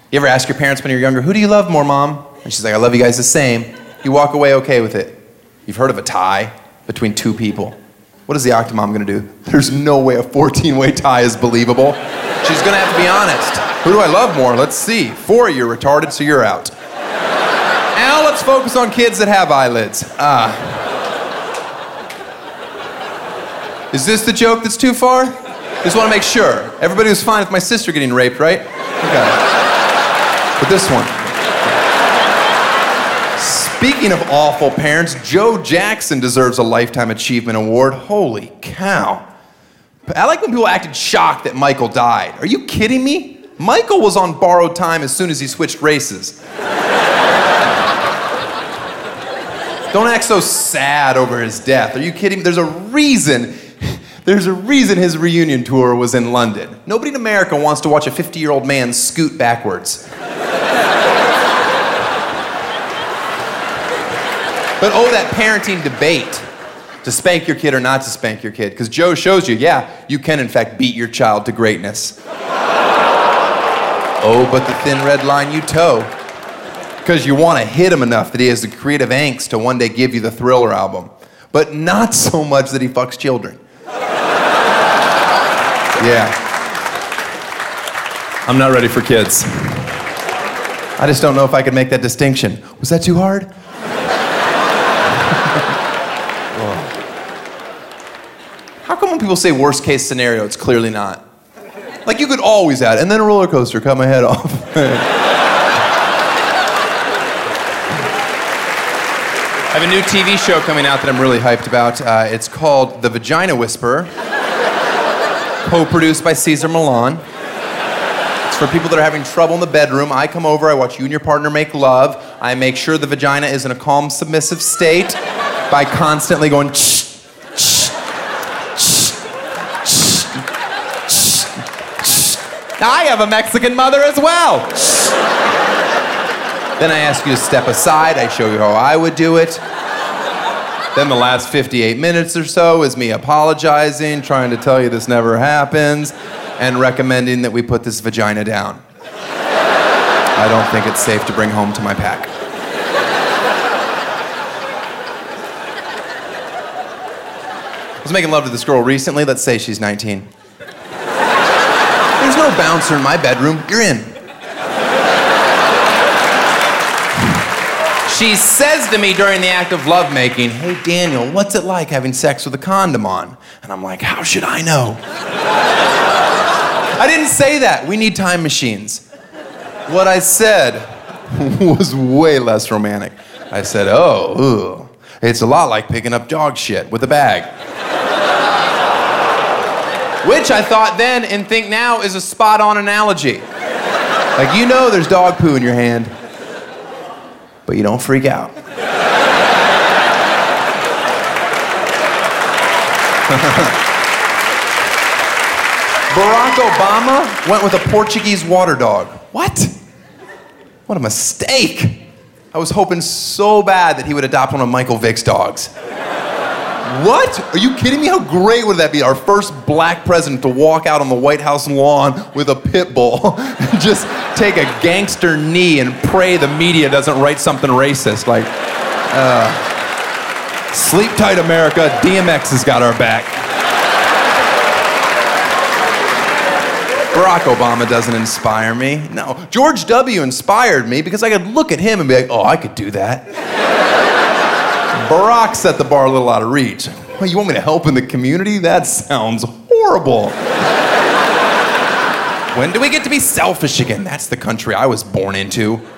You ever ask your parents when you're younger, who do you love more, Mom? And she's like, I love you guys the same. You walk away okay with it. You've heard of a tie between two people. What is the octomom gonna do? There's no way a 14-way tie is believable. She's gonna have to be honest. Who do I love more? Let's see. 4 of you are retarded, so you're out. Now let's focus on kids that have eyelids. Is this the joke that's too far? Just want to make sure. Everybody was fine with my sister getting raped, right? Okay. But this one. Speaking of awful parents, Joe Jackson deserves a Lifetime Achievement Award. Holy cow. I like when people acted shocked that Michael died. Are you kidding me? Michael was on borrowed time as soon as he switched races. Don't act so sad over his death. Are you kidding me? There's a reason his reunion tour was in London. Nobody in America wants to watch a 50-year-old man scoot backwards. But that parenting debate, to spank your kid or not to spank your kid, because Joe shows you, yeah, you can in fact beat your child to greatness. But the thin red line you toe. Because you want to hit him enough that he has the creative angst to one day give you the Thriller album. But not so much that he fucks children. Yeah. I'm not ready for kids. I just don't know if I could make that distinction. Was that too hard? How come when people say worst case scenario, it's clearly not? Like you could always add, and then a roller coaster cut my head off. I have a new TV show coming out that I'm really hyped about. It's called The Vagina Whisperer, co-produced by Cesar Millan. It's for people that are having trouble in the bedroom. I come over, I watch you and your partner make love. I make sure the vagina is in a calm, submissive state by constantly going shh, shh, shh, shh, shh, shh. Now I have a Mexican mother as well. Shh. Then I ask you to step aside. I show you how I would do it. Then the last 58 minutes or so is me apologizing, trying to tell you this never happens, and recommending that we put this vagina down. I don't think it's safe to bring home to my pack. I was making love to this girl recently. Let's say she's 19. There's no bouncer in my bedroom. You're in. She says to me during the act of lovemaking, hey, Daniel, what's it like having sex with a condom on? And I'm like, how should I know? I didn't say that. We need time machines. What I said was way less romantic. I said, it's a lot like picking up dog shit with a bag. Which I thought then and think now is a spot-on analogy. Like, you know there's dog poo in your hand, but you don't freak out. Barack Obama went with a Portuguese water dog. What? What a mistake. I was hoping so bad that he would adopt one of Michael Vick's dogs. What? Are you kidding me? How great would that be? Our first black president to walk out on the White House lawn with a pit bull. Just take a gangster knee and pray the media doesn't write something racist. Like, sleep tight, America. DMX has got our back. Barack Obama doesn't inspire me. No. George W. inspired me because I could look at him and be like, I could do that. Barack set the bar a little out of reach. Well, you want me to help in the community? That sounds horrible. When do we get to be selfish again? That's the country I was born into.